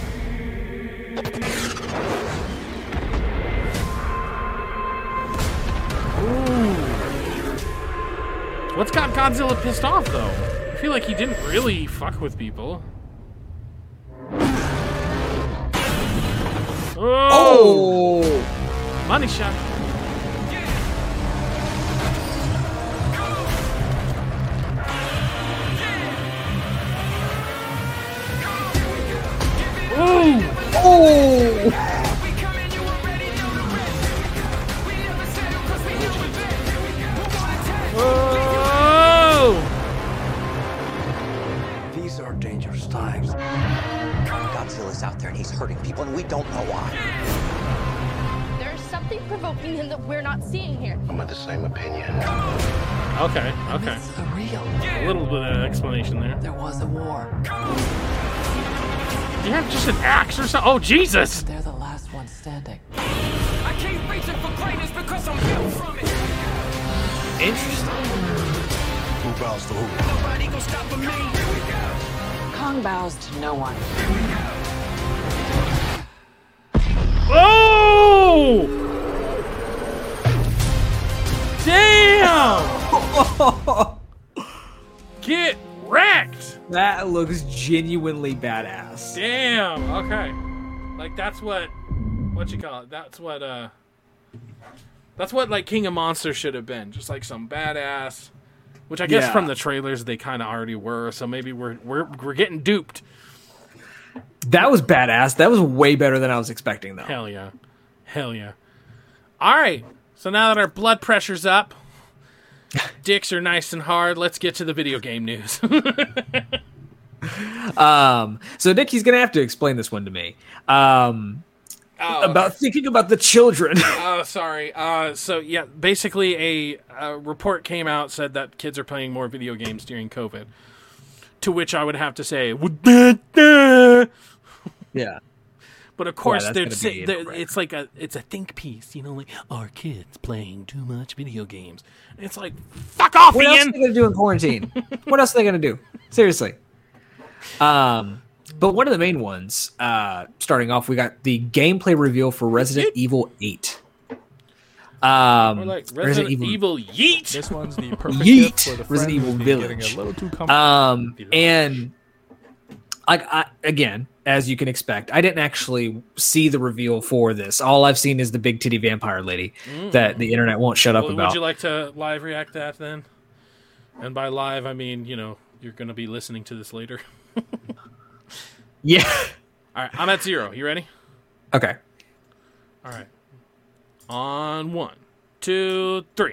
Ooh. What's got Godzilla pissed off, though? I feel like he didn't really fuck with people. Oh! Oh. Money shot. Ooh! Oh. Oh! These are dangerous times. Godzilla's out there and he's hurting people and we don't know why. There's something provoking him that we're not seeing here. I'm of the same opinion. Okay, okay. It's the real. A little bit of explanation there. There was a war. Do you have just an axe or something? Oh, Jesus! They're the last ones standing. I keep reaching for greatness because I'm built from it. Interesting. Who bows to who? Nobody gonna stop me. Here we go. Kong bows to no one. Oh! Damn! Get wrecked! That looks genuinely badass. Damn. Okay. Like that's what, what you call it? That's what. uh That's what like King of Monsters should have been. Just like some badass. Which I guess Yeah. from the trailers they kind of already were. So maybe we're we're we're getting duped. That was badass. That was way better than I was expecting, though. Hell yeah. Hell yeah. All right. So now that our blood pressure's up, dicks are nice and hard, let's get to the video game news. Um, so Nick, gonna have to explain this one to me. Um, Oh, about thinking about the children. Oh, sorry. Uh, so yeah, basically a, a report came out said that kids are playing more video games during COVID. To which I would have to say, Yeah. but of course, that's they're gonna say, be they're- inappropriate. it's like a it's a think piece, you know, like are kids playing too much video games? And it's like, fuck off, What else are Ian. they gonna do in quarantine? What else are they gonna do? Seriously. Um, but one of the main ones, uh, starting off, we got the gameplay reveal for Resident Evil eight. Um, Or like Resident, Evil, Yeet. This one's the perfect Yeet. gift for the friends Resident Evil who's been Village. getting a little too comfortable. Um, and like I, again, as you can expect, I didn't actually see the reveal for this. All I've seen is the big titty vampire lady that the internet won't shut up Well, about. would you like to live react that then? And by live, I mean, you know, you're going to be listening to this later. Yeah. All right, I'm at zero. You ready? Okay. All right. On one, two, three.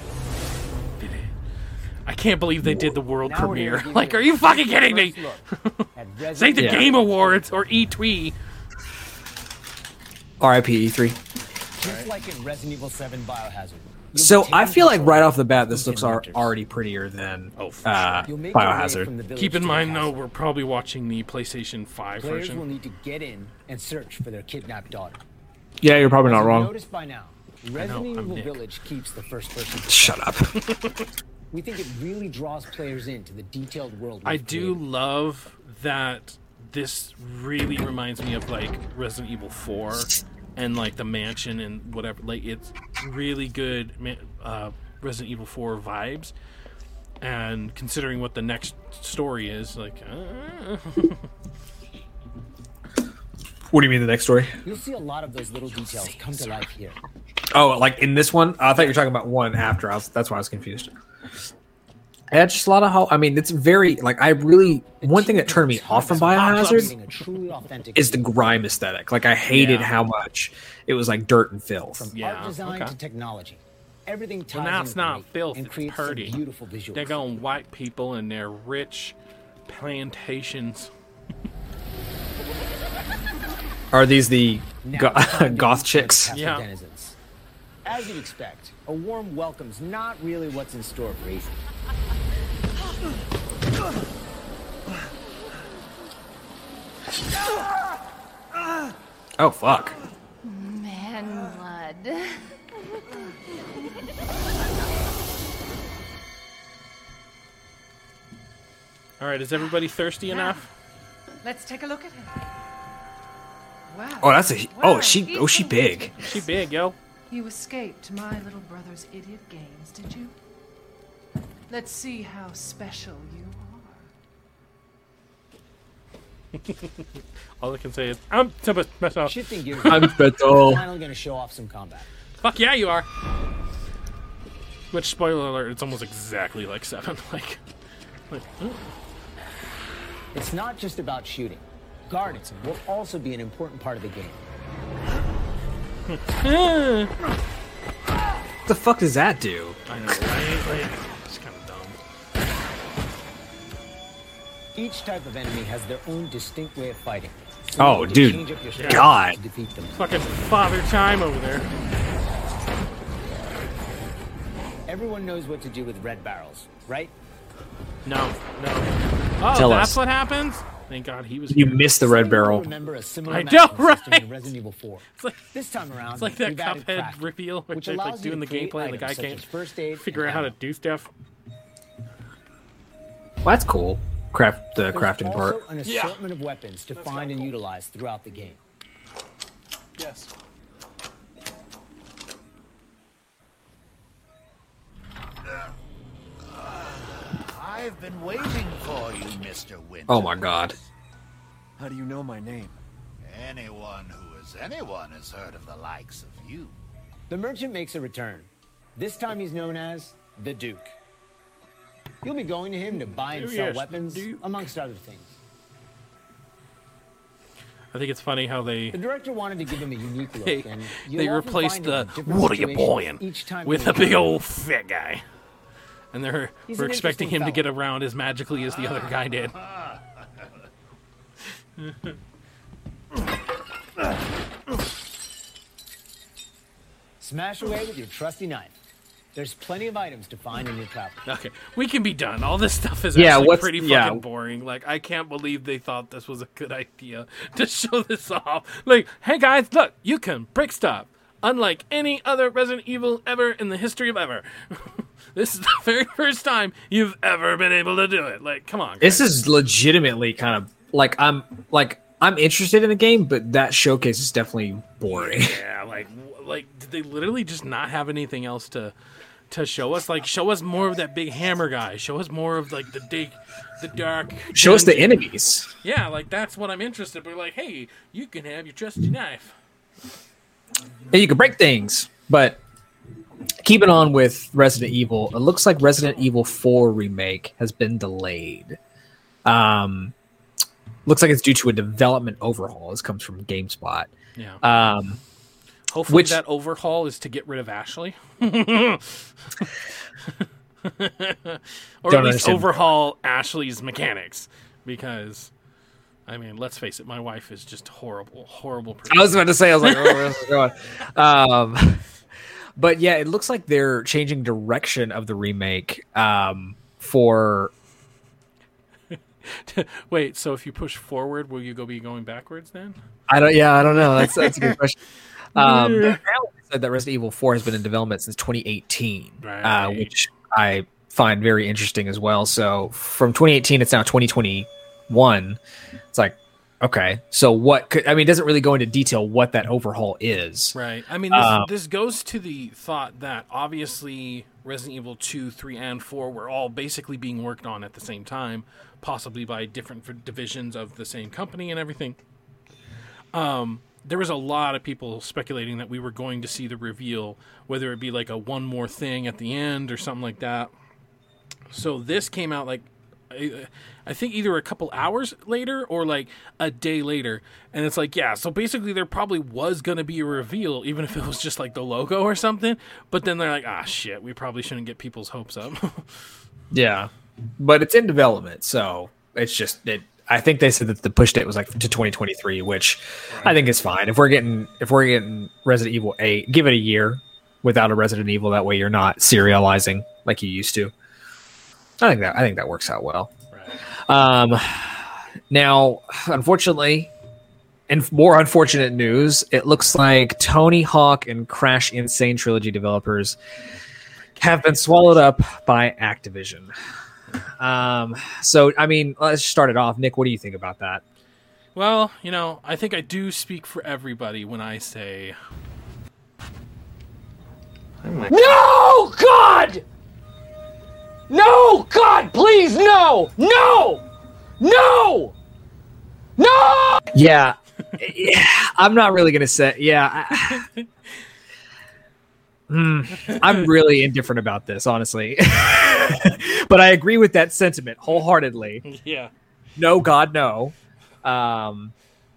I can't believe they did the world Now we're premiere. gonna give Like, you are you fucking kidding me? first look at This ain't the Yeah. Game Awards or E three. R I P E three. Just like in Resident Evil seven Biohazard, So I feel like right off the bat, this looks are already prettier than Oh, for uh, sure. Biohazard. Keep in mind, though, we're probably watching the PlayStation five Players version. will need to get in and search for their kidnapped daughter. Yeah, you're probably As not you've wrong. Noticed by now, Resident I'm Evil Nick. Village keeps the first person. Shut up. We think it really draws players into the detailed world. I we've do created. love that this really reminds me of like Resident Evil four and like the mansion and whatever. Like it's really good ma- uh, Resident Evil four vibes. And considering what the next story is, like, uh... What do you mean the next story? You'll see a lot of those little details come to life here. Oh, like in this one? I thought you were talking about one after. I was, that's why I was confused. Yeah, just a lot of how. I mean, it's very like I really. One thing that turned me off from Biohazard is the grime aesthetic. Like I hated Yeah. how much it was like dirt and filth. From Yeah, art design okay. to technology, everything ties Well, now in it's not great filth, and it's creates some purdy. beautiful visuals. They're going white people and their rich plantations. Are these the Now go- it's time to goth meet chicks? Castle Yeah. denizens. As you'd expect, a warm welcome's not really what's in store for Ethan. Oh fuck! Man blood. All right, is everybody thirsty enough? Let's take a look at him. Wow. Oh, that's a. Oh, Wow, she. Oh, she Ethan. big. She big, yo. You escaped my little brother's idiot games, did you? Let's see how special you All I can say is I'm super special. Shifting gears, I'm we're special. finally going to show off some combat. Fuck yeah, you are. Which spoiler alert? It's almost exactly like seven. Like, like ooh. It's not just about shooting. Guarding will also be an important part of the game. What the fuck does that do? I know, right? Like, it's kind of dumb. Each type of enemy has their own distinct way of fighting. So Oh, you need to dude. change up your Yeah. God. strategy to defeat them. Fucking father time over there. Everyone knows what to do with red barrels, right? No, no. Oh, Tell that's us. what happens? Thank God he was You here. missed the red Some barrel. people Remember a similar I management know, system right? in Resident Evil four. It's like, This time around, it's like that we've added Cuphead crafting, reveal where which they're like allows you doing to the create gameplay and the guy items such can't as first aid figure and out how to ammo. do stuff. Well, that's cool. Craft the There's crafting also part. an Yeah. assortment of weapons to find and utilize throughout the game. Yes. I've been waiting for you, Mister Winters. Oh my god. How do you know my name? Anyone who is anyone has heard of the likes of you. The merchant makes a return. This time he's known as the Duke. You'll be going to him to buy and Oh, sell yes, weapons, Duke. amongst other things. I think it's funny how they The director wanted to give him a unique look, they, and they you'll often replaced find the him in different "What are you situations boying?" each time with he a big returns. old fat guy, and they're He's we're an expecting him interesting to get around as magically as the other guy did. Smash away with your trusty knife. There's plenty of items to find in your travels. Okay, we can be done. All this stuff is Yeah, actually what's- pretty fucking yeah. boring. Like, I can't believe they thought this was a good idea to show this off. Like, hey guys, look, you can break stuff. Unlike any other Resident Evil ever in the history of ever. This is the very first time you've ever been able to do it. Like, come on, guys. This is legitimately kind of like I'm like I'm interested in the game, but that showcase is definitely boring. Yeah, like, w- like, did they literally just not have anything else to to show us? Like, show us more of that big hammer guy. Show us more of like the big, the dark. Show us the dungeon. enemies. Yeah, like that's what I'm interested. But like, hey, you can have your trusty knife. And you can break things. But keeping on with Resident Evil, it looks like Resident Evil four remake has been delayed. Um, looks like it's due to a development overhaul. This comes from GameSpot. Yeah. Um, Hopefully which- that overhaul is to get rid of Ashley. or at Don't least understand. overhaul Ashley's mechanics. Because, I mean, let's face it, my wife is just horrible, horrible person. I was about to say, I was like, oh, where's this going? Um, But yeah, it looks like they're changing direction of the remake um, for. Wait, so if you push forward, will you go be going backwards then? I don't. Yeah, I don't know. That's that's a good question. Um, yeah. Said that Resident Evil four has been in development since twenty eighteen, right. uh, which I find very interesting as well. So from twenty eighteen, it's now twenty twenty-one. It's like, okay, so what could, I mean, it doesn't really go into detail what that overhaul is. Right. I mean, this, um, this goes to the thought that obviously Resident Evil two, three, and four were all basically being worked on at the same time, possibly by different divisions of the same company and everything. Um, there was a lot of people speculating that we were going to see the reveal, whether it be like a one more thing at the end or something like that. So this came out like, I, I think either a couple hours later or like a day later. And it's like, yeah, so basically there probably was going to be a reveal, even if it was just like the logo or something. But then they're like, ah, shit, we probably shouldn't get people's hopes up. Yeah, but it's in development. So it's just, it, I think they said that the push date was like to twenty twenty-three, which right. I think is fine. If we're getting if we're getting Resident Evil eight, give it a year without a Resident Evil. That way, you're not serializing like you used to. I think that I think that works out well. Right. Um, now, unfortunately, and more unfortunate news, it looks like Tony Hawk and Crash Insane Trilogy developers have been swallowed up by Activision. Um, so, I mean, let's start it off. Nick, what do you think about that? Well, you know, I think I do speak for everybody when I say... No, God! No, God, please, no! No! No! No! Yeah. yeah I'm not really going to say... Yeah. I, mm, I'm really indifferent about this, honestly. But I agree with that sentiment wholeheartedly. Yeah. No, God, no. Um,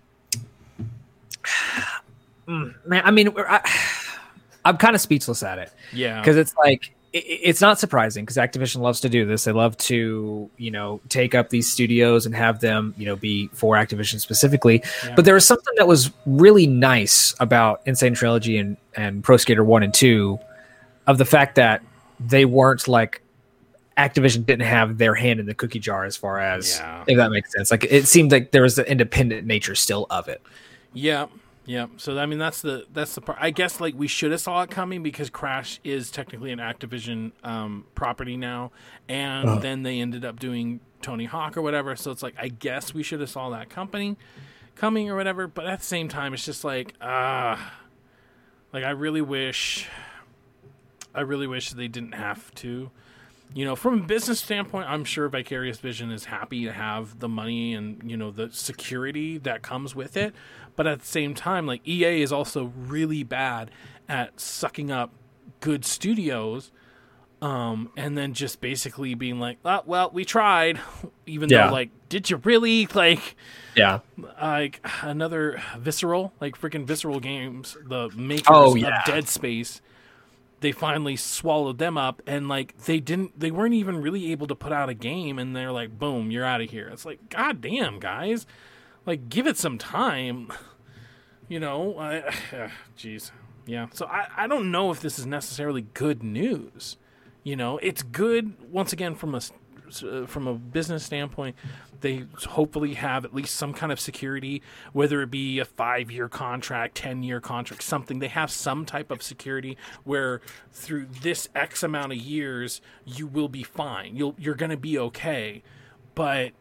man, I mean, I, I'm kind of speechless at it. Yeah. Because it's like, it, it's not surprising because Activision loves to do this. They love to, you know, take up these studios and have them, you know, be for Activision specifically. Yeah. But there was something that was really nice about Insane Trilogy and, and Pro Skater one and two of the fact that they weren't like, Activision didn't have their hand in the cookie jar as far as, yeah. if that makes sense. Like it seemed like there was the independent nature still of it. Yeah, yeah. So I mean, that's the that's the part. I guess like we should have saw it coming because Crash is technically an Activision um, property now, and uh. then they ended up doing Tony Hawk or whatever. So it's like I guess we should have saw that company coming or whatever. But at the same time, it's just like ah, uh, like I really wish, I really wish they didn't have to. You know, from a business standpoint, I'm sure Vicarious Vision is happy to have the money and, you know, the security that comes with it. But at the same time, like, E A is also really bad at sucking up good studios um, and then just basically being like, oh, well, we tried. Even yeah. though, like, did you really? Like, yeah, like another Visceral, like freaking Visceral Games, the makers oh, yeah. of Dead Space. They finally swallowed them up, and like they didn't, they weren't even really able to put out a game, and they're like, "Boom, you're out of here." It's like, God damn, guys, like give it some time, you know? I, jeez, yeah. So I, I don't know if this is necessarily good news. You know, it's good once again from a from a business standpoint. They hopefully have at least some kind of security, whether it be a five-year contract, ten-year contract, something. They have some type of security where through this X amount of years, you will be fine. You'll, you're going to be okay. But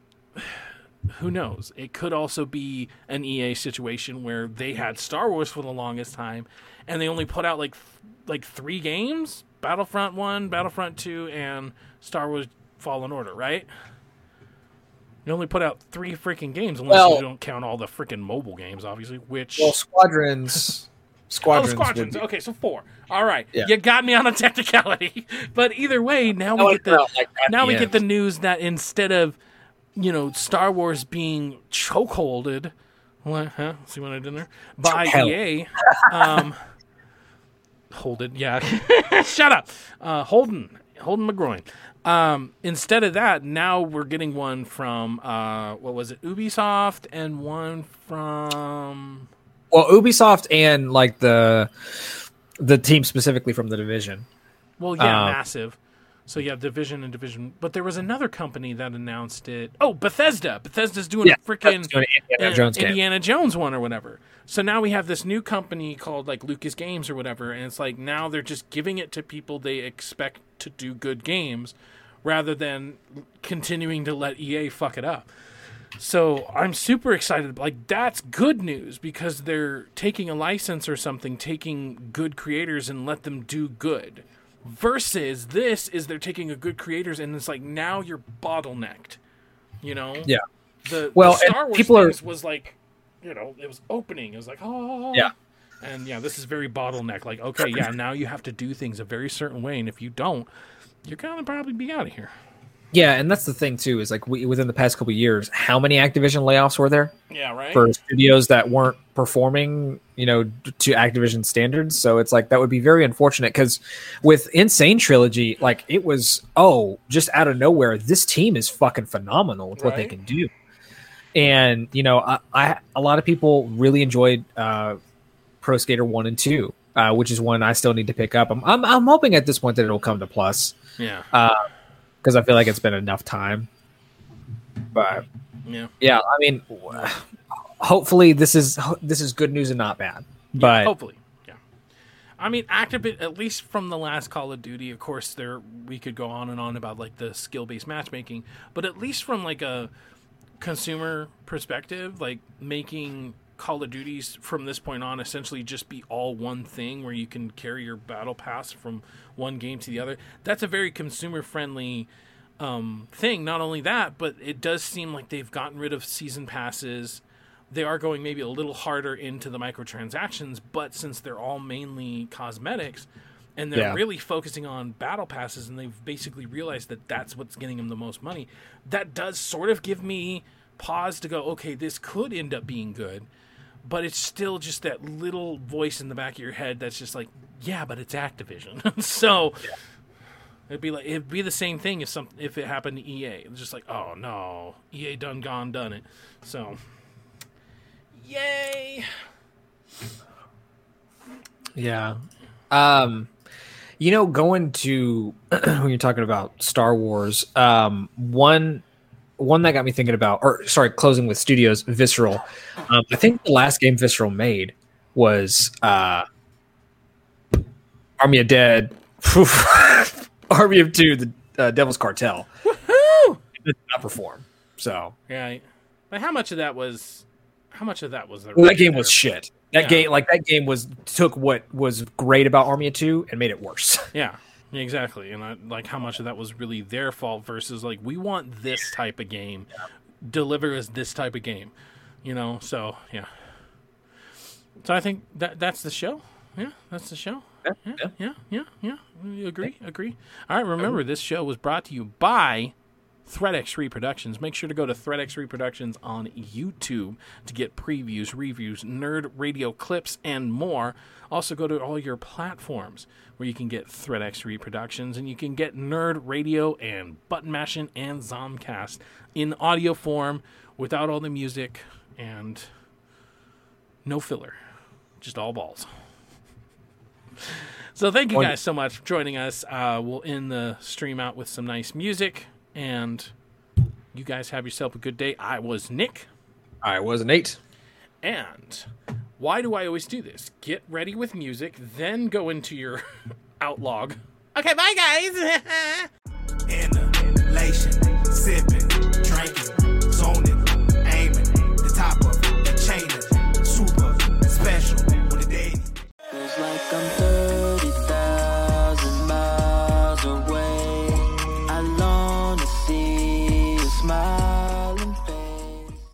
who knows? It could also be an E A situation where they had Star Wars for the longest time, and they only put out like like three games, Battlefront one, Battlefront two, and Star Wars Fallen Order, right? You only put out three freaking games, unless well, you don't count all the freaking mobile games, obviously. Which well, Squadrons, Squadrons, oh, Squadrons. Be... Okay, so four. All right, yeah. You got me on a technicality, but either way, now we get the like now we end. get the news that instead of you know Star Wars being chokeholded, what? Huh? See what I did there? By E A, um, holded, yeah. Shut up, uh, Holden, Holden McGroin. Um, instead of that, now we're getting one from, uh, what was it, Ubisoft, and one from... Well, Ubisoft and, like, the... the team specifically from the division. Well, yeah, Um, massive. So you have Division and Division, but there was another company that announced it. Oh, Bethesda. Bethesda's doing Yeah, a freaking Bethesda's doing an Indiana uh, Jones game. Indiana Jones one or whatever. So now we have this new company called like Lucas Games or whatever, and it's like now they're just giving it to people they expect to do good games, rather than continuing to let E A fuck it up. So I'm super excited. Like, that's good news because they're taking a license or something, taking good creators and let them do good. Versus this is they're taking a good creators and it's like now you're bottlenecked. You know? Yeah. The, Well, the Star and Wars people are- things was like, you know, it was opening. It was like, oh. Yeah. And yeah, this is very bottleneck. Like, okay, yeah, now you have to do things a very certain way, and if you don't, you're gonna probably be out of here. Yeah, and that's the thing too. Is like we, within the past couple of years, how many Activision layoffs were there? Yeah, right. For studios that weren't performing, you know, to Activision standards. So it's like that would be very unfortunate because with Insane Trilogy, like it was oh, just out of nowhere, this team is fucking phenomenal with what they Right. can do. And you know, I, I a lot of people really enjoyed uh, Pro Skater one and two, uh, which is one I still need to pick up. I'm, I'm I'm hoping at this point that it'll come to Plus. Yeah. Because I feel like it's been enough time. But Yeah. yeah, I mean, hopefully this is this is good news and not bad. But hopefully, yeah. I mean, Activision, at least from the last Call of Duty, of course, there we could go on and on about like the skill-based matchmaking, but at least from like a consumer perspective, like making Call of Duties from this point on essentially just be all one thing where you can carry your battle pass from one game to the other. That's a very consumer friendly um, thing. Not only that, but it does seem like they've gotten rid of season passes. They are going maybe a little harder into the microtransactions, but since they're all mainly cosmetics and they're Yeah. really focusing on battle passes and they've basically realized that that's what's getting them the most money, that does sort of give me pause to go, okay, this could end up being good. But it's still just that little voice in the back of your head that's just like, yeah, but it's Activision. So yeah. it'd be like it'd be the same thing if some if it happened to E A. It's just like, oh no, E A done gone done it. So, yay. yeah, um, you know, going to when you're talking about Star Wars, um, one. One that got me thinking about, or sorry, closing with studios, Visceral. Um, I think the last game Visceral made was uh, Army of Dead, Army of Two, the uh, Devil's Cartel. Woohoo! It did not perform. So Right. But how much of that was? How much of that was the? well, that game was shit. That Yeah. game, like that game, was took what was great about Army of Two and made it worse. Yeah. Exactly, and I, like how much of that was really their fault versus like we want this type of game, deliver us this type of game, you know. So yeah, so I think that that's the show. Yeah, that's the show. Yeah, yeah, yeah, yeah. yeah. You agree? Agree. All right. Remember, this show was brought to you by ThreatX Reproductions. Make sure to go to ThreatX Reproductions on YouTube to get previews, reviews, nerd radio clips, and more. Also, go to all your platforms where you can get ThreatX Reproductions, and you can get Nerd Radio and Button Mashing and Zomcast in audio form without all the music and no filler. Just all balls. So thank you guys so much for joining us. Uh, we'll end the stream out with some nice music, and you guys have yourself a good day. I was Nick. I was Nate. And why do I always do this? Get ready with music, then go into your outlog. Okay, bye guys.